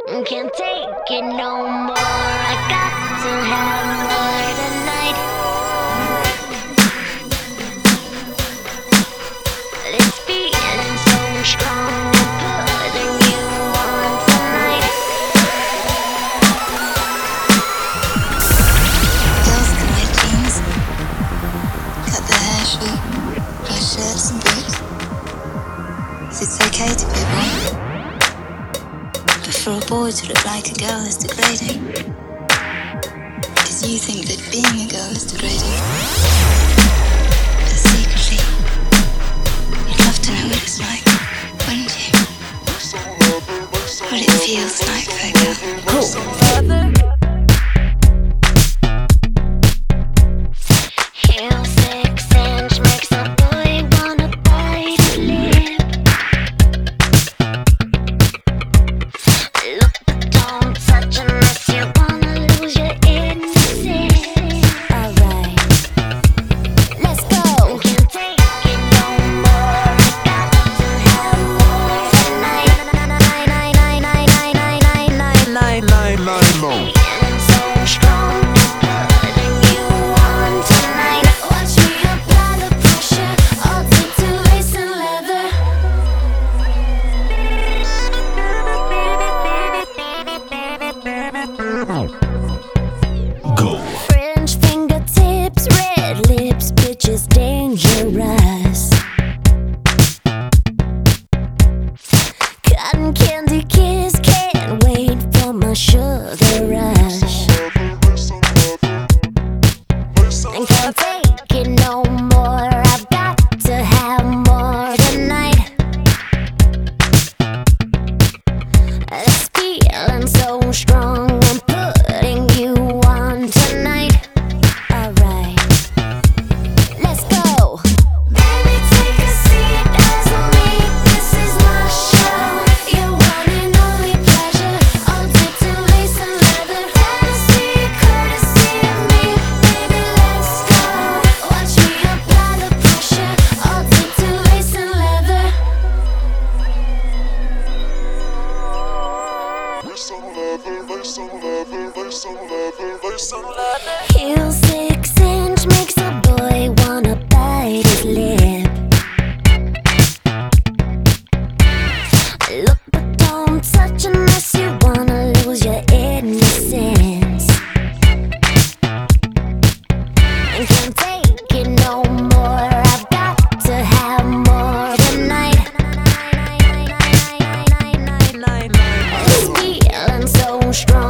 Can't take it no more. I got to have more tonight. This feeling so strong, putting you on tonight. Girls can wear jeans, cut their hair short, wear shirts and boots. It's okay to be bored. But for a boy to look like a girl is degrading. Cause you think that being a girl is degrading. But secretly, you'd love to know what it's like, wouldn't you? What it feels like for a girl. Cool. Heel 6-inch makes a boy wanna bite his lip. Look, but don't touch unless you wanna lose your innocence. Alright, let's go. Can't take it no more. Got to have more tonight. Feeling so strong, putting you on tonight. Watch me apply the pressure, all tattoo lace and leather. Go. French fingertips, red lips, bitches dangerous. Cotton candy kiss, can't wait for my sugar rush. And can't take it no more. I've got to have more tonight. This feeling so strong, I'm putting you on tonight. Alright, let's go. Baby, take a seat, eyes on me. This is my show. Your one and only pleasure. All dipped in lace and leather. Fantasy, courtesy of me. Baby, let's go. Watch me apply the pressure. All dipped in lace and leather. Heel 6-inch makes a boy wanna bite his lip. Look, but don't touch unless you wanna lose your innocence. And can't take it no more. I've got to have more tonight. This feeling so strong.